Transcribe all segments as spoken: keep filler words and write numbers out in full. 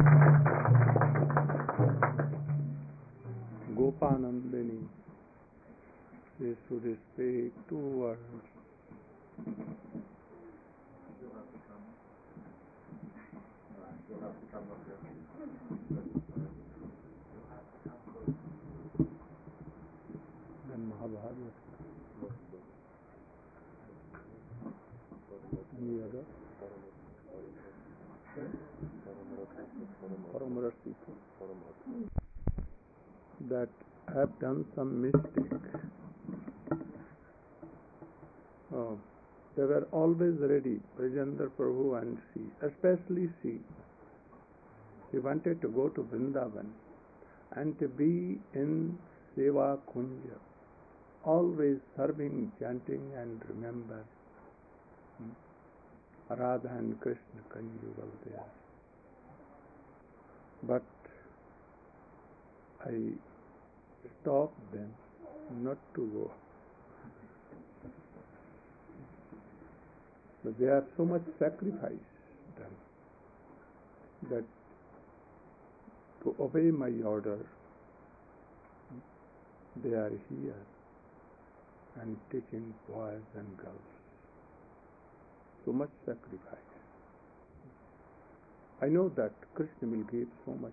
Gopanandini is to speak two words. Then Mahabharata. Any other? Paramrasi. That have done some mistake. Oh, they were always ready, Brajendra Prabhu and she, especially she. She wanted to go to Vrindavan and to be in Seva Kunja, always serving, chanting and remember hmm, Radha and Krishna conjugal there. But I stopped them not to go. But they are so much sacrifice done that to obey my order, they are here and teaching boys and girls. So much sacrifice. I know that Krishna will give so much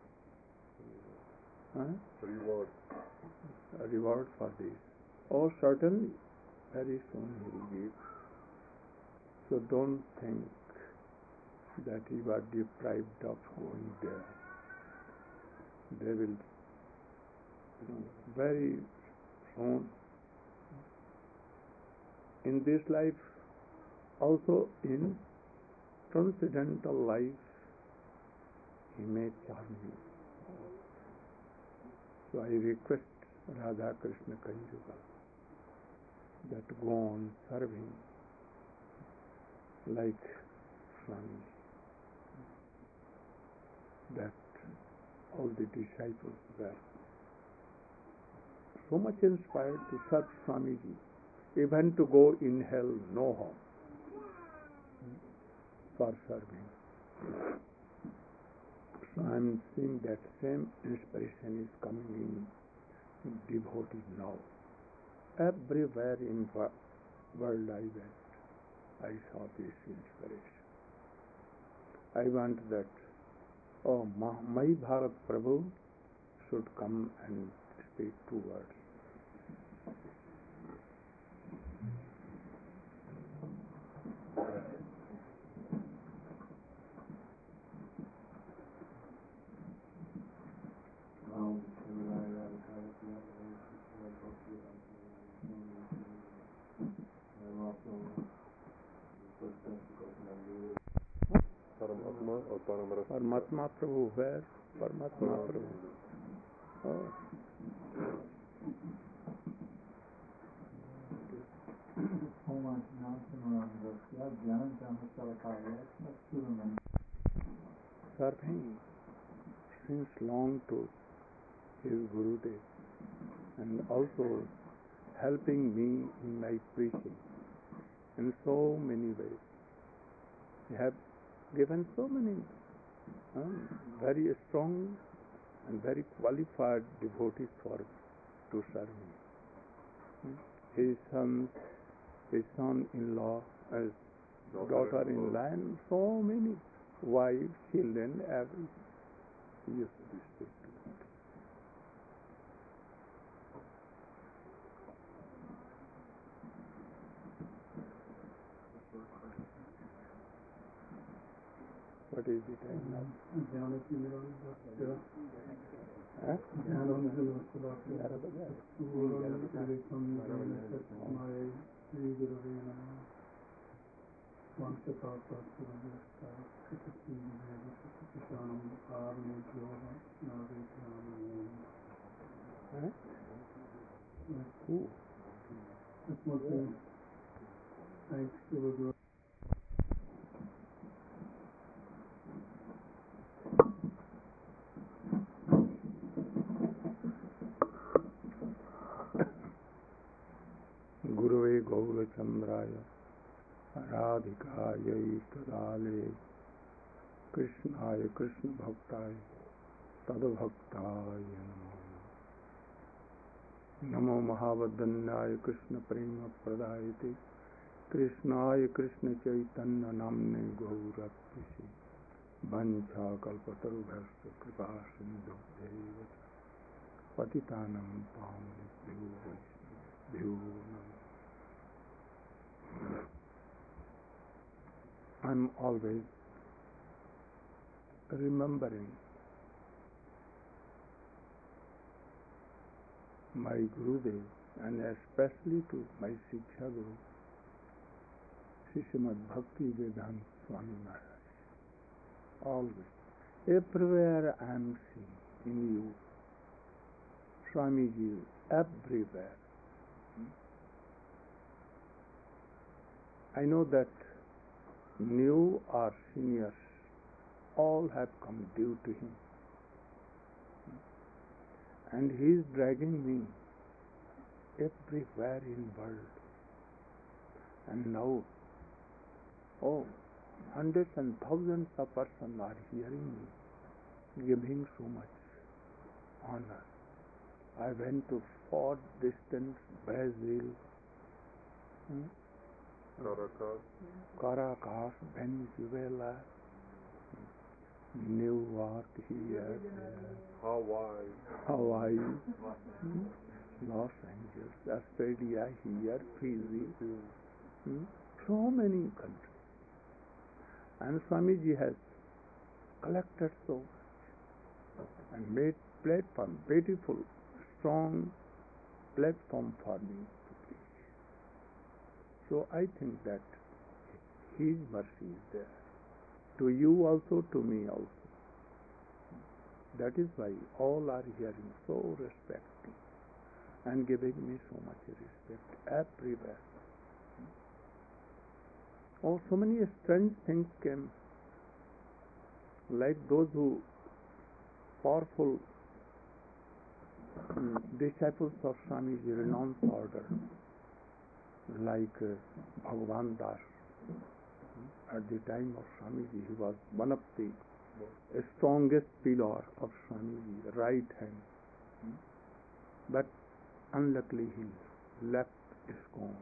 huh? reward. A reward for this. Oh, certainly, very soon he will give. So don't think that you are deprived of going there. They will you know, very soon in this life, also in transcendental life, he may charm you. So I request Radha Krishna Conjugal that go on serving like Swami, that all the disciples were so much inspired to serve Swamiji, even to go in hell, no harm, for serving. So I am seeing that same inspiration is coming in devotees now. Everywhere in the world I went, I saw this inspiration. I want that, oh, my Bharat Prabhu should come and speak two words. Paramatma or Paramrasi? Paramatma Prabhu, where? Paramatma Prabhu. Oh. Serving since long to his Gurudev and also helping me in my preaching in so many ways. He have given so many um, very strong and very qualified devotees for to serve me. His son, his son-in-law, as daughter-in-law, and so many wives, children, everything. He used to speak to them. What is the time now? Huh? Huh? Who? Gurave Gaurachandraya Radhikaya Istadale Krishnaya Krishna Bhaktaya Tadbhaktaya Namo Namo Mahavadanyaya Krishna Prema Pradayate Krishnaya Krishna Chaitanya Namne Gauratmisi Vancha Kalpatarubhasya Kripa Sindhu Deva Patitanam Pavnebhyo Vaishnavebhyo Namo. I'm always remembering my Gurudev and especially to my Shiksha Guru, Srimad Bhakti Vedanta Swami Maharaj. Always, everywhere I am seeing in you, Swamiji, everywhere. I know that new or seniors all have come due to him. And he is dragging me everywhere in world. And now, oh, hundreds and thousands of persons are hearing me, giving so much honor. I went to far distance, Brazil, hmm? Caracas, Caracas, Venezuela, New York here, Hawaii, Hawaii, hmm? Los Angeles, Australia here, Fiji, hmm? so many countries. And Swamiji has collected so much and made platform, beautiful, strong platform for me to preach. So I think that His mercy is there. To you also, to me also. That is why all are hearing so respecting and giving me so much respect everywhere. Oh, so many strange things came, like those who powerful um, disciples of Swamiji renowned order, like uh, Bhagavan Das. At the time of Swamiji, he was one of the strongest pillar of Swamiji, right hand. But unluckily he left ISKCON.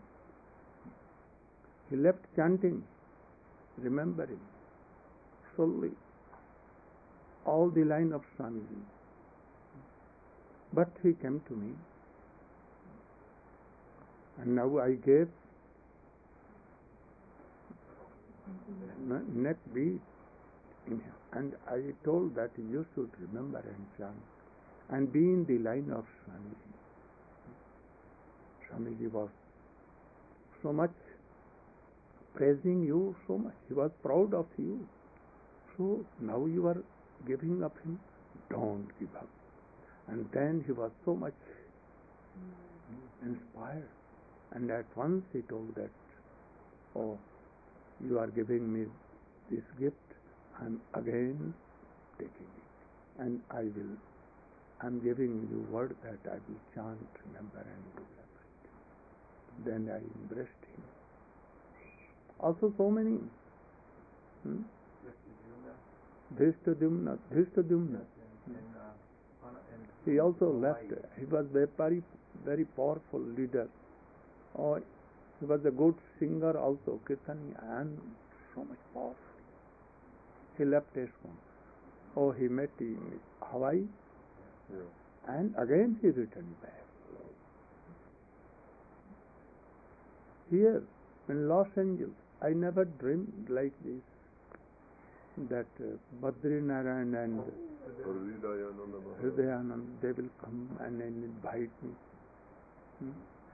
He left chanting, remembering solely all the line of Swamiji. But he came to me, and now I gave neck beat in him, and I told that you should remember and chant and be in the line of Swamiji. Swamiji was so much praising you, so much. He was proud of you. So now you are giving up him. Don't give up. And then he was so much inspired. And at once he told that, oh, you are giving me this gift, I'm again taking it. And I will, I'm giving you word that I will chant, remember and do everything. Then I embraced him. Also so many. Hmm? Dhishtadumna, Dhishtadumna. He also left. He was a very, very powerful leader. Oh, he was a good singer also, Kirtani, and so much powerful. He left ISKCON. Oh, he met in Hawaii, yeah. And again he returned back. Here in Los Angeles, I never dreamed like this, that uh, Badrinarayan and Hridayanand, they will come and invite me. Hmm?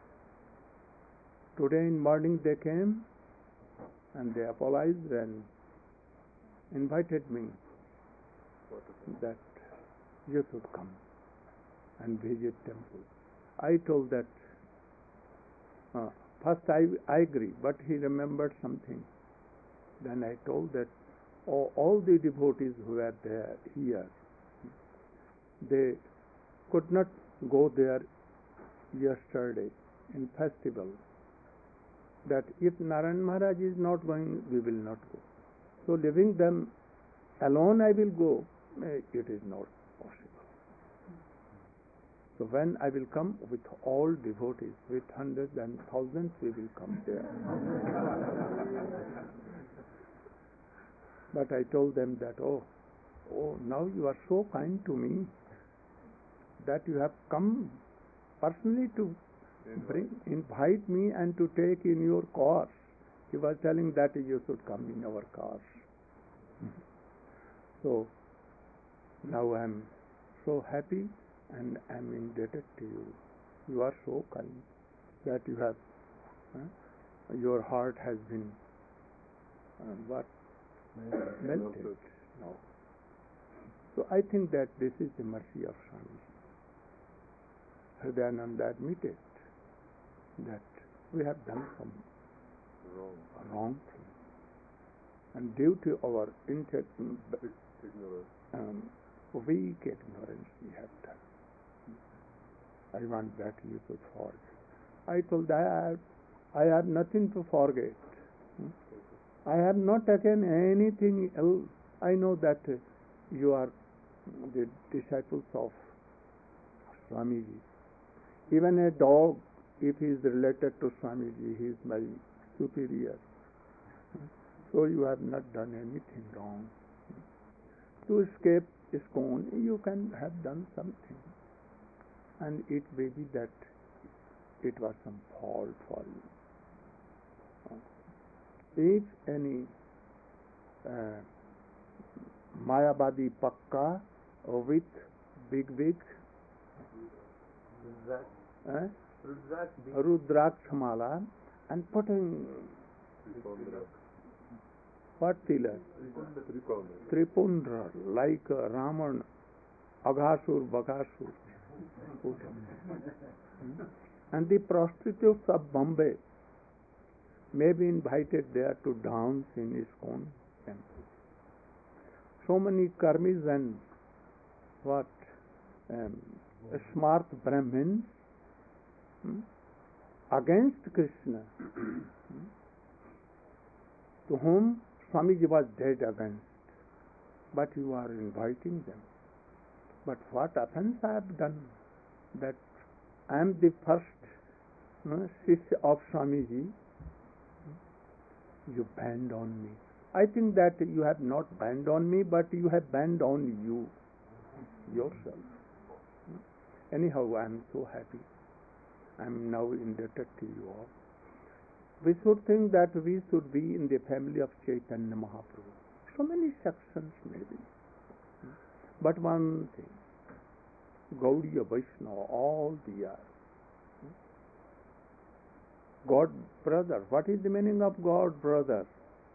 Today in morning they came and they apologized and invited me that you should come and visit temple. I told that uh, first I, I agree, but he remembered something. Then I told that oh, all the devotees who were there here, they could not go there yesterday in festival. That if Narayan Maharaj is not going, we will not go. So leaving them alone I will go. Eh, It is not possible. So when I will come with all devotees, with hundreds and thousands, we will come there. But I told them that, oh, oh, now you are so kind to me that you have come personally to bring, invite me and to take in your cars. He was telling that you should come in our cars. So now I am so happy and I am indebted to you. You are so kind that you have, uh, your heart has been uh, what? Melted. No. So I think that this is the mercy of Swami. Hridayananda admitted that we have done some Wrong. wrong thing. And due to our inter- Ignorance. um, weak ignorance we have done. I want that you should forget. I told I have, I have nothing to forget. Hmm? I have not taken anything else. I know that uh, you are the disciples of Swamiji. Even a dog, if he is related to Swamiji, he is my superior. So you have not done anything wrong. To escape ISKCON, you can have done something. And it may be that it was some fault for you. If any uh, Mayavadi Pakka with big big uh, Rudraksh mala and putting what tilak? Tripundra, like uh, Raman, Aghasur, Baghasur. Hmm? And the prostitutes of Bombay may be invited there to dance in ISKCON temple. So many karmis and what um, smart Brahmins hmm, against Krishna, hmm, to whom Swamiji was dead against, but you are inviting them. But what offense I have done that I am the first uh, Shishya of Swamiji? You banned on me. I think that you have not banned on me, but you have banned on you, yourself. Anyhow, I am so happy. I am now indebted to you all. We should think that we should be in the family of Chaitanya Mahaprabhu. So many sections maybe. But one thing, Gaudiya Vaishnava, all they are. God brother. What is the meaning of God brother?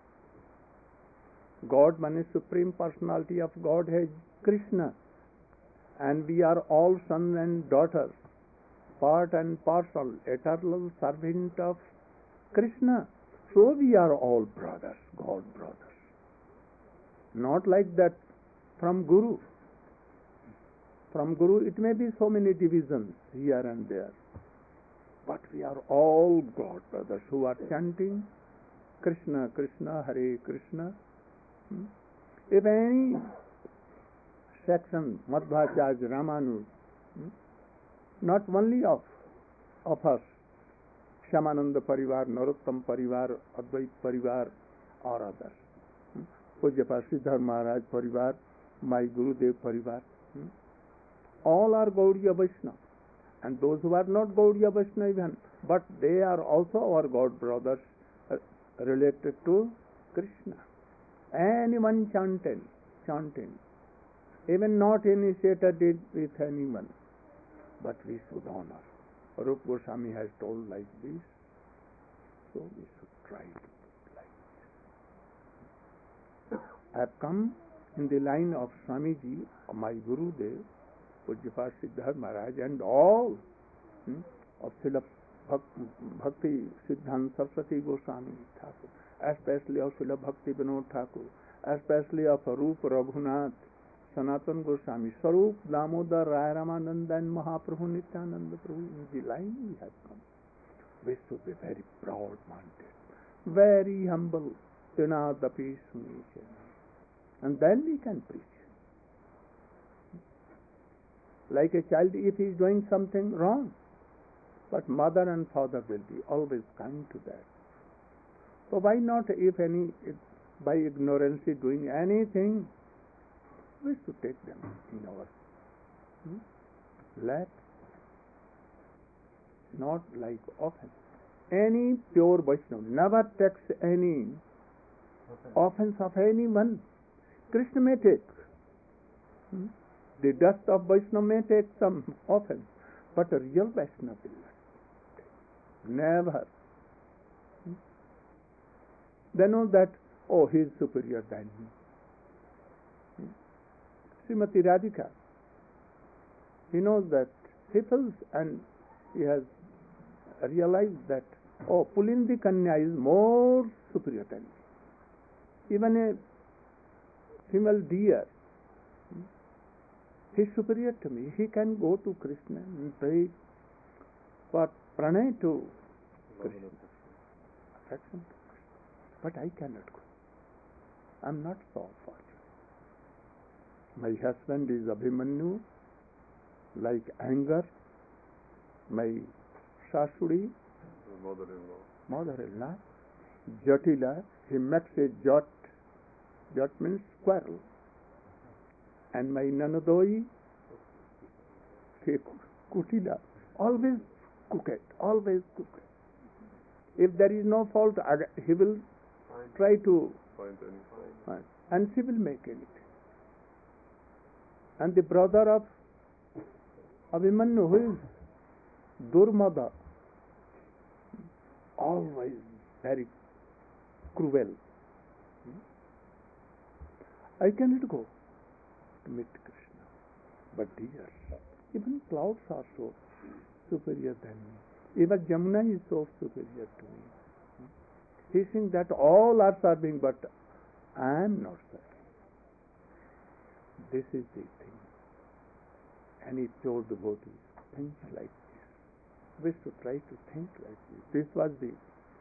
God means Supreme Personality of Godhead, Krishna. And we are all sons and daughters, part and parcel, eternal servant of Krishna. So we are all brothers, God brothers. Not like that from Guru. From Guru it may be so many divisions here and there. But we are all God brothers who are chanting Krishna, Krishna, Hare Krishna. Hmm? If any section, Madhvacharya, Ramanuj, hmm? not only of, of us, Shyamananda Parivar, Narottam Parivar, Advait Parivar, or others. Hmm? Pujyapad Siddhar Maharaj Parivar, my Gurudev Parivar. Hmm? All are Gaudiya Vaishnava. And those who are not Gaudiya Vaishnava even, but they are also our God brothers uh, related to Krishna. Anyone chanting, chanting, even not initiated with anyone, but we should honor. Rupa Goswami has told like this, so we should try to do like this. I have come in the line of Swamiji, my Gurudev, Pujyapad Siddhar Maharaj, and all hmm, of Srila Bhakti Siddhanta Saraswati Goswami Thakur, especially of Srila Bhakti Vinod Thakur, especially of Rupa Raghunath, Sanatan Goswami, Sarup Damodar Rai Ramananda and Mahaprabhu Nityananda Prabhu. In the line we have come. We should be very proud-minded, very humble. Tinadapi Sunisena. and then we can preach. Like a child, if he is doing something wrong, but mother and father will be always kind to that. So why not, if any, if by ignorance doing anything, we should take them in our hmm? lap. Not like offense. Any pure Vaishnava never takes any offense of anyone. Krishna may take. Hmm? The dust of Vaishnava may take some offense, but a real Vaishnava will not. Never. Hmm? They know that, oh, he is superior than me. Hmm? Srimati Radhika, he knows that, he feels, and he has realized that, oh, Pulindi Kanya is more superior than me. Even a female deer, hmm? he is superior to me. He can go to Krishna and pray for pranay to Krishna, affection to Krishna. But I cannot go. I am not so fortunate. My husband is Abhimanyu, like anger. My Shashuri, mother-in-law, mother-in-law, Jatila, he makes a jot. Jot means squirrel. And my Nanadoi, he Kutila, always cook it, always cook it. If there is no fault, he will try to find any fault. And she will make anything. And the brother of Abhimanyu, who is Durmada, always very cruel. I cannot go to meet Krishna. But dear, even clouds are so superior than me. Even Jamuna is so superior to me. He thinks that all are serving, but I am not serving. This is the thing. Any pure devotee thinks like this. We should try to think like this. This was the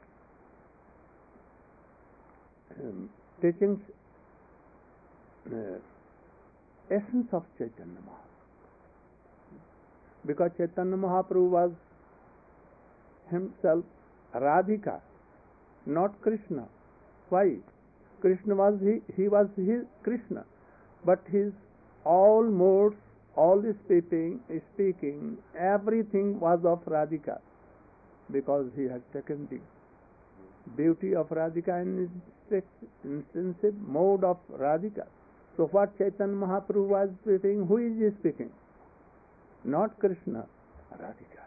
um, teachings, uh, essence of Chaitanya Mahaprabhu. Because Chaitanya Mahaprabhu was himself Radhika, not Krishna. Why? Krishna was he, he was his Krishna, but his all modes, all the speaking, speaking, everything was of Radhika, because he has taken the beauty of Radhika and instinctive mode of Radhika. So what Chaitanya Mahaprabhu was speaking, who is he speaking? Not Krishna, Radhika.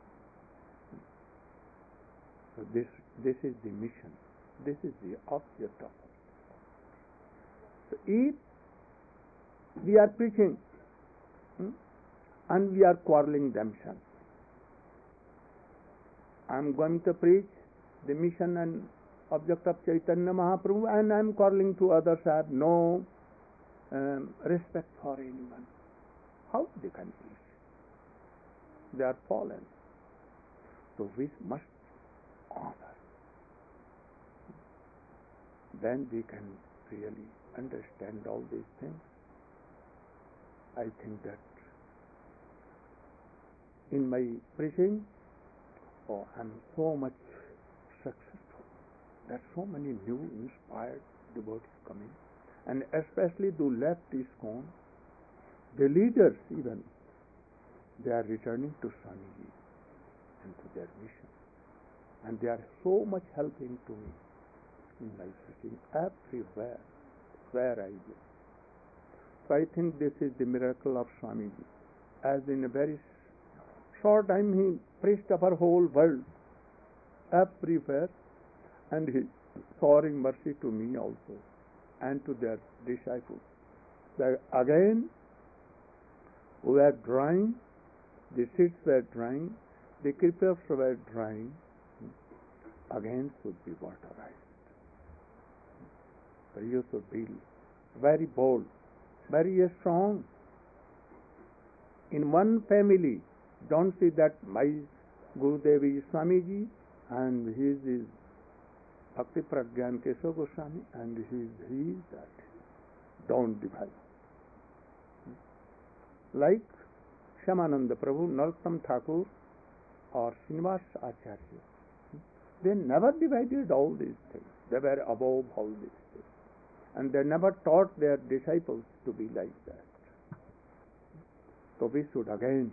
So this, this is the mission. This is the object of it. So if we are preaching hmm, and we are quarreling themselves, I am going to preach the mission and object of Chaitanya Mahaprabhu, and I am quarreling to others. I have no um, respect for anyone. How they can preach? They are fallen. So we must honor. Then we can really understand all these things. I think that in my preaching, oh, I'm so much successful. There are so many new inspired devotees coming, and especially the left ISKCON, the leaders even, they are returning to Swamiji and to their mission, and they are so much helping to me in my preaching everywhere where I go. So I think this is the miracle of Swamiji. As in a very short time he preached our whole world, everywhere, and he showering mercy to me also and to their disciples. So again we were drying, the seeds were drying, the creepers were drying, again should be waterized. So you should be very bold, very strong. In one family, don't see that my Gurudev is Swamiji and his is Bhakti Pragyan Keshav Goswami and he is, he is that. don't divide. Like Shyamananda Prabhu, Narottam Thakur, or Srinivas Acharya, they never divided all these things. They were above all these things. And they never taught their disciples to be like that. So we should again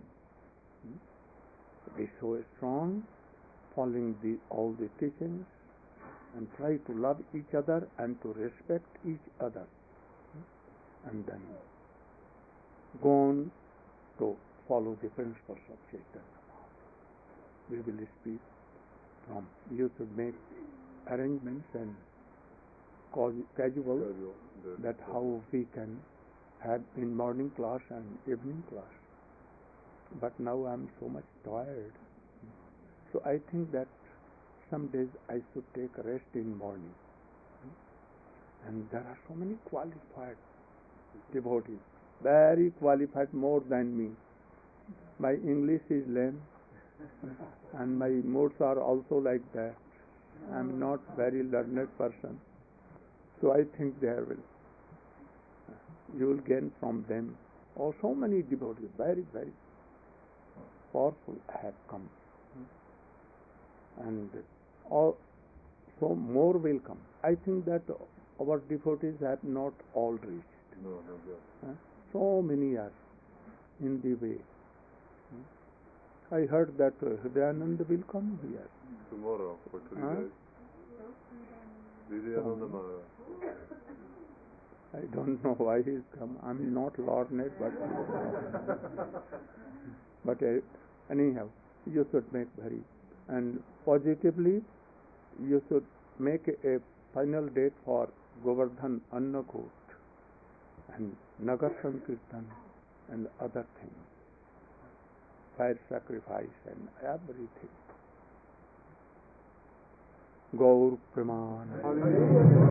be so strong, following the, all the teachings, and try to love each other and to respect each other. And then go on to follow the principles of Chaitanya. We will speak from, you should make arrangements and casual, Casual, the- that how we can have in morning class and evening class. But now I am so much tired. So I think that some days I should take rest in morning. And there are so many qualified devotees, very qualified, more than me. My English is lame and my moods are also like that. I am not very learned person. So I think there will, you will gain from them. Oh, so many devotees, very, very powerful have come. And all, so more will come. I think that our devotees have not all reached. No, not yet. Huh? So many are in the way. I heard that uh, Hridayananda will come here. Tomorrow for three Huh? days. Vijayananda Maharaj. I don't know why he is come. I'm not learned, but but uh, anyhow, you should make very, and positively you should make a, a final date for Govardhan Annakut and Nagar Sankirtan and other things, fire sacrifice and everything. Gaur Praman.